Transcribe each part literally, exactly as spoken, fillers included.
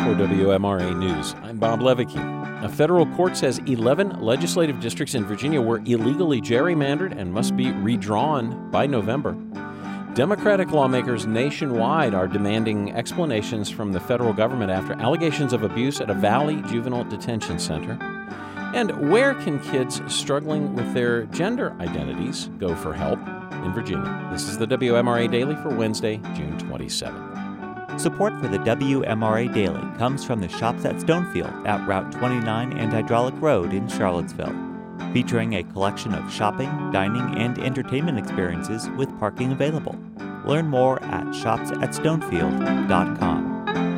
For W M R A News, I'm Bob Levicki. A federal court says eleven legislative districts in Virginia were illegally gerrymandered and must be redrawn by November. Democratic lawmakers nationwide are demanding explanations from the federal government after allegations of abuse at a Valley Juvenile Detention Center. And where can kids struggling with their gender identities go for help in Virginia? This is the W M R A Daily for Wednesday, June twenty-seventh. Support for the W M R A Daily comes from the Shops at Stonefield at Route twenty-nine and Hydraulic Road in Charlottesville, featuring a collection of shopping, dining, and entertainment experiences with parking available. Learn more at shops at stonefield dot com.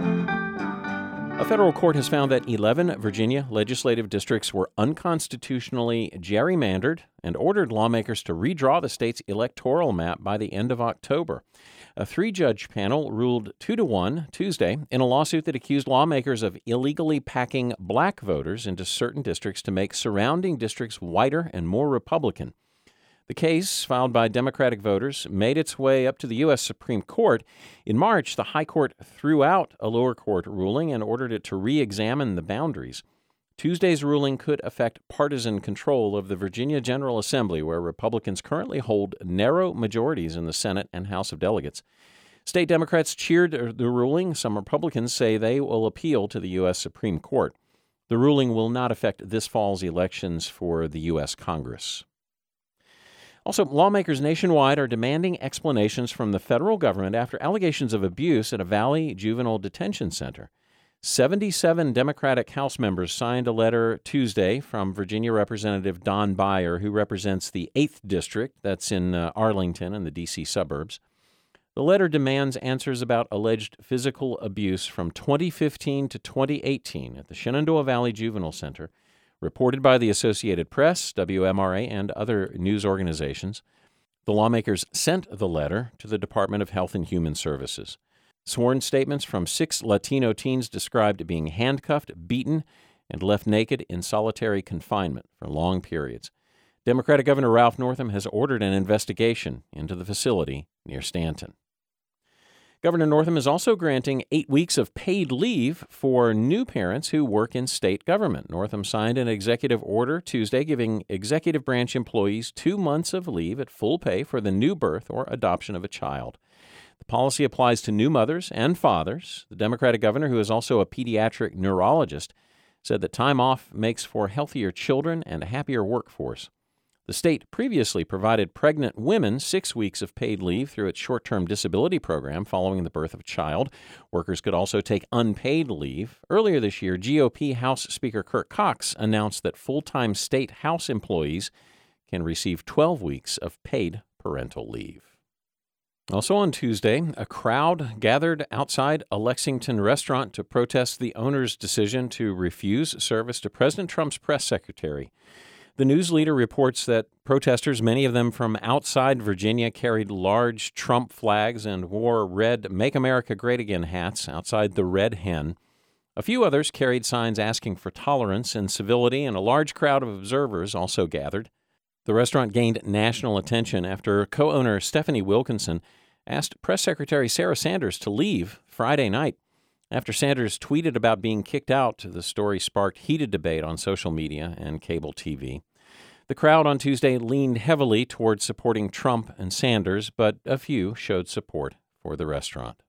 A federal court has found that eleven Virginia legislative districts were unconstitutionally gerrymandered and ordered lawmakers to redraw the state's electoral map by the end of October. A three-judge panel ruled two to one Tuesday in a lawsuit that accused lawmakers of illegally packing black voters into certain districts to make surrounding districts whiter and more Republican. The case, filed by Democratic voters, made its way up to the U S Supreme Court. In March, the High Court threw out a lower court ruling and ordered it to re-examine the boundaries. Tuesday's ruling could affect partisan control of the Virginia General Assembly, where Republicans currently hold narrow majorities in the Senate and House of Delegates. State Democrats cheered the ruling. Some Republicans say they will appeal to the U S Supreme Court. The ruling will not affect this fall's elections for the U S Congress. Also, lawmakers nationwide are demanding explanations from the federal government after allegations of abuse at a Valley Juvenile Detention Center. seventy-seven Democratic House members signed a letter Tuesday from Virginia Representative Don Beyer, who represents the eighth District, that's in uh, Arlington and the D C suburbs. The letter demands answers about alleged physical abuse from twenty fifteen to twenty eighteen at the Shenandoah Valley Juvenile Center, reported by the Associated Press, W M R A, and other news organizations. The lawmakers sent the letter to the Department of Health and Human Services. Sworn statements from six Latino teens described being handcuffed, beaten, and left naked in solitary confinement for long periods. Democratic Governor Ralph Northam has ordered an investigation into the facility near Stanton. Governor Northam is also granting eight weeks of paid leave for new parents who work in state government. Northam signed an executive order Tuesday giving executive branch employees two months of leave at full pay for the new birth or adoption of a child. The policy applies to new mothers and fathers. The Democratic governor, who is also a pediatric neurologist, said that time off makes for healthier children and a happier workforce. The state previously provided pregnant women six weeks of paid leave through its short-term disability program following the birth of a child. Workers could also take unpaid leave. Earlier this year, G O P House Speaker Kurt Cox announced that full-time state House employees can receive twelve weeks of paid parental leave. Also on Tuesday, a crowd gathered outside a Lexington restaurant to protest the owner's decision to refuse service to President Trump's press secretary. The news leader reports that protesters, many of them from outside Virginia, carried large Trump flags and wore red Make America Great Again hats outside the Red Hen. A few others carried signs asking for tolerance and civility, and a large crowd of observers also gathered. The restaurant gained national attention after co-owner Stephanie Wilkinson asked Press Secretary Sarah Sanders to leave Friday night. After Sanders tweeted about being kicked out, the story sparked heated debate on social media and cable T V. The crowd on Tuesday leaned heavily toward supporting Trump and Sanders, but a few showed support for the restaurant.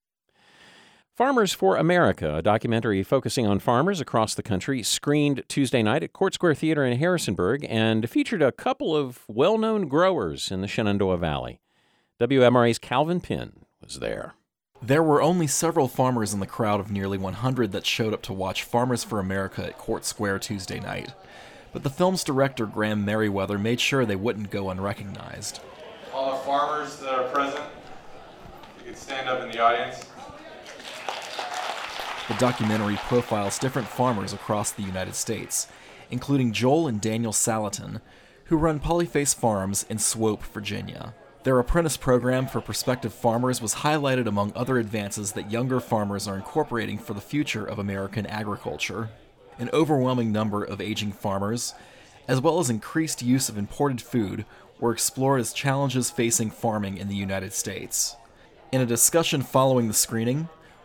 Farmers for America, a documentary focusing on farmers across the country, screened Tuesday night at Court Square Theater in Harrisonburg and featured a couple of well-known growers in the Shenandoah Valley. W M R A's Calvin Pinn was there. There were only several farmers in the crowd of nearly one hundred that showed up to watch Farmers for America at Court Square Tuesday night. But the film's director, Graham Merriweather, made sure they wouldn't go unrecognized. All the farmers that are present, you can stand up in the audience. The documentary profiles different farmers across the United States, including Joel and Daniel Salatin, who run Polyface Farms in Swope, Virginia. Their apprentice program for prospective farmers was highlighted among other advances that younger farmers are incorporating for the future of American agriculture. An overwhelming number of aging farmers, as well as increased use of imported food, were explored as challenges facing farming in the United States. In a discussion following the screening,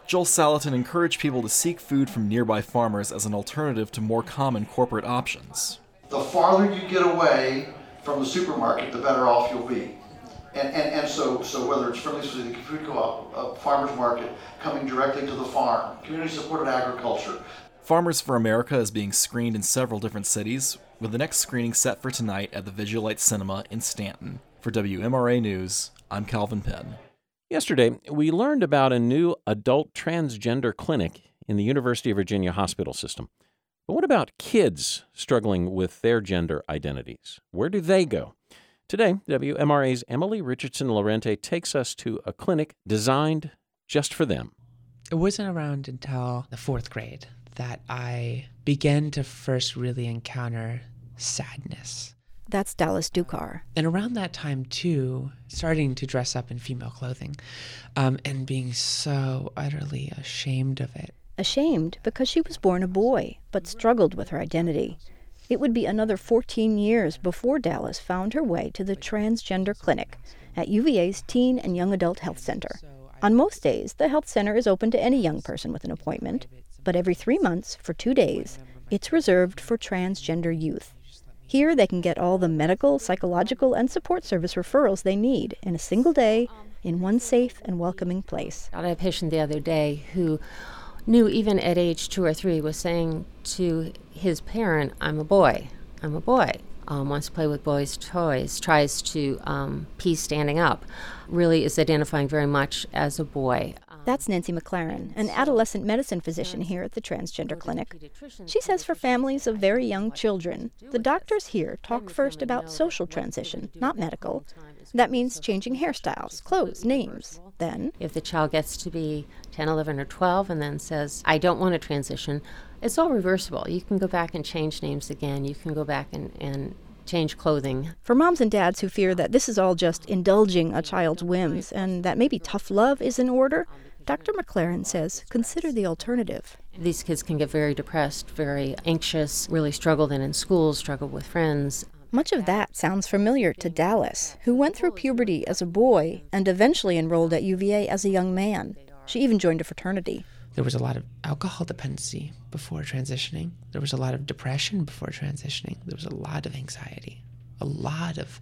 Joel Salatin encouraged people to seek food from nearby farmers as an alternative to more common corporate options. The farther you get away from the supermarket, the better off you'll be. And, and, and so, so whether it's Friendly Society, the food co-op, a farmer's market, coming directly to the farm, community-supported agriculture. Farmers for America is being screened in several different cities, with the next screening set for tonight at the Vigilite Cinema in Stanton. For W M R A News, I'm Calvin Penn. Yesterday, we learned about a new adult transgender clinic in the University of Virginia hospital system. But what about kids struggling with their gender identities? Where do they go? Today, W M R A's Emily Richardson Lorente takes us to a clinic designed just for them. It wasn't around until the fourth grade that I began to first really encounter sadness. That's Dallas Dukar. And around that time, too, starting to dress up in female clothing um, and being so utterly ashamed of it. Ashamed because she was born a boy, but struggled with her identity. It would be another fourteen years before Dallas found her way to the transgender clinic at U V A's Teen and Young Adult Health Center. On most days, the health center is open to any young person with an appointment, but every three months, for two days, it's reserved for transgender youth. Here, they can get all the medical, psychological, and support service referrals they need in a single day, in one safe and welcoming place. I had a patient the other day who knew even at age two or three was saying to his parent, I'm a boy, I'm a boy. Um, wants to play with boys' toys, tries to um, pee standing up, really is identifying very much as a boy. That's Nancy McLaren, an adolescent medicine physician here at the Transgender Clinic. She says for families of very young children, the doctors here talk first about social transition, not medical. That means changing hairstyles, clothes, names. Then, if the child gets to be ten, eleven, or twelve and then says, I don't want to transition, it's all reversible. You can go back and change names again. You can go back and, and change clothing. For moms and dads who fear that this is all just indulging a child's whims and that maybe tough love is in order, Doctor McLaren says consider the alternative. These kids can get very depressed, very anxious, really struggle then in school, struggle with friends. Much of that sounds familiar to Dallas, who went through puberty as a boy and eventually enrolled at U V A as a young man. She even joined a fraternity. There was a lot of alcohol dependency before transitioning. There was a lot of depression before transitioning. There was a lot of anxiety, a lot of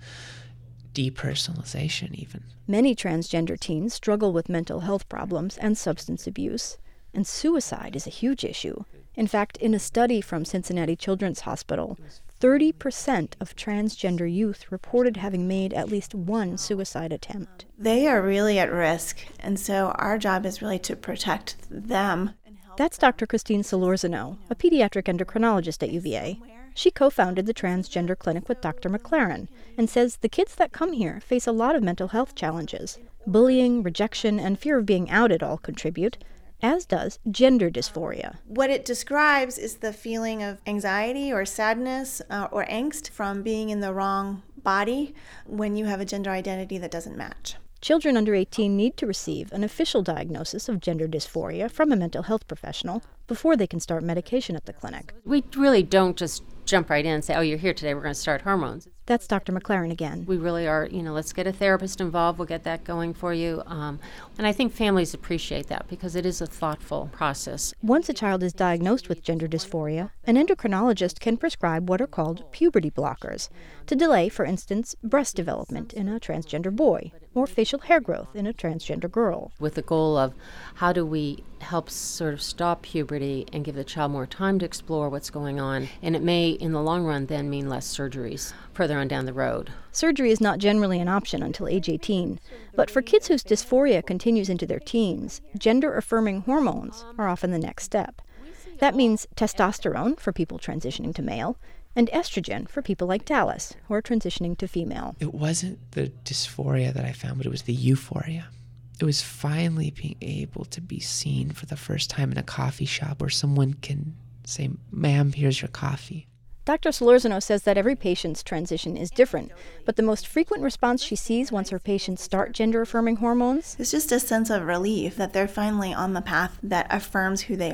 depersonalization even. Many transgender teens struggle with mental health problems and substance abuse, and suicide is a huge issue. In fact, in a study from Cincinnati Children's Hospital, thirty percent of transgender youth reported having made at least one suicide attempt. They are really at risk, and so our job is really to protect them. That's Doctor Christine Solorzano, a pediatric endocrinologist at U V A. She co-founded the Transgender Clinic with Doctor McLaren and says the kids that come here face a lot of mental health challenges. Bullying, rejection, and fear of being outed all contribute, as does gender dysphoria. What it describes is the feeling of anxiety or sadness uh, or angst from being in the wrong body when you have a gender identity that doesn't match. Children under eighteen need to receive an official diagnosis of gender dysphoria from a mental health professional before they can start medication at the clinic. We really don't just jump right in and say, oh, you're here today, we're going to start hormones. That's Doctor McLaren again. We really are, you know, let's get a therapist involved, we'll get that going for you. Um, and I think families appreciate that because it is a thoughtful process. Once a child is diagnosed with gender dysphoria, an endocrinologist can prescribe what are called puberty blockers to delay, for instance, breast development in a transgender boy or facial hair growth in a transgender girl. With the goal of how do we help sort of stop puberty and give the child more time to explore what's going on. And it may, in the long run, then mean less surgeries further on down the road. Surgery is not generally an option until age eighteen, but for kids whose dysphoria continues into their teens, gender-affirming hormones are often the next step. That means testosterone for people transitioning to male, and estrogen for people like Dallas, who are transitioning to female. It wasn't the dysphoria that I found, but it was the euphoria. It was finally being able to be seen for the first time in a coffee shop where someone can say, ma'am, here's your coffee. Doctor Solorzano says that every patient's transition is different, but the most frequent response she sees once her patients start gender-affirming hormones? It's just a sense of relief that they're finally on the path that affirms who they are.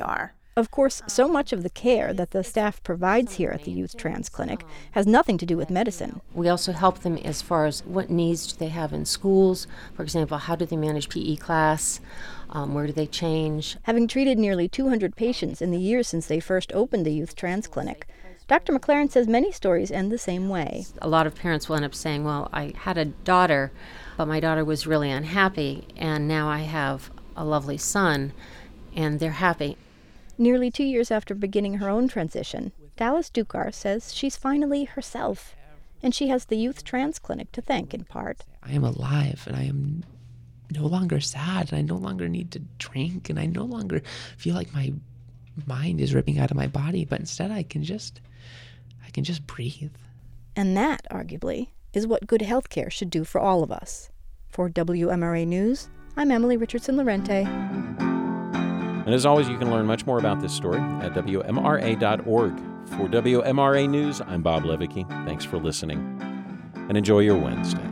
Of course, so much of the care that the staff provides here at the Youth Trans Clinic has nothing to do with medicine. We also help them as far as what needs do they have in schools. For example, how do they manage P E class? Um, where do they change? Having treated nearly two hundred patients in the years since they first opened the Youth Trans Clinic, Doctor McLaren says many stories end the same way. A lot of parents will end up saying, well, I had a daughter, but my daughter was really unhappy, and now I have a lovely son, and they're happy. Nearly two years after beginning her own transition, Dallas Dukar says she's finally herself, and she has the Youth Trans Clinic to thank in part. I am alive, and I am no longer sad, and I no longer need to drink, and I no longer feel like my mind is ripping out of my body, but instead I can just, I can just breathe. And that, arguably, is what good health care should do for all of us. For W M R A News, I'm Emily Richardson Lorente. And as always, you can learn much more about this story at W M R A dot org. For W M R A News, I'm Bob Levicki. Thanks for listening, and enjoy your Wednesday.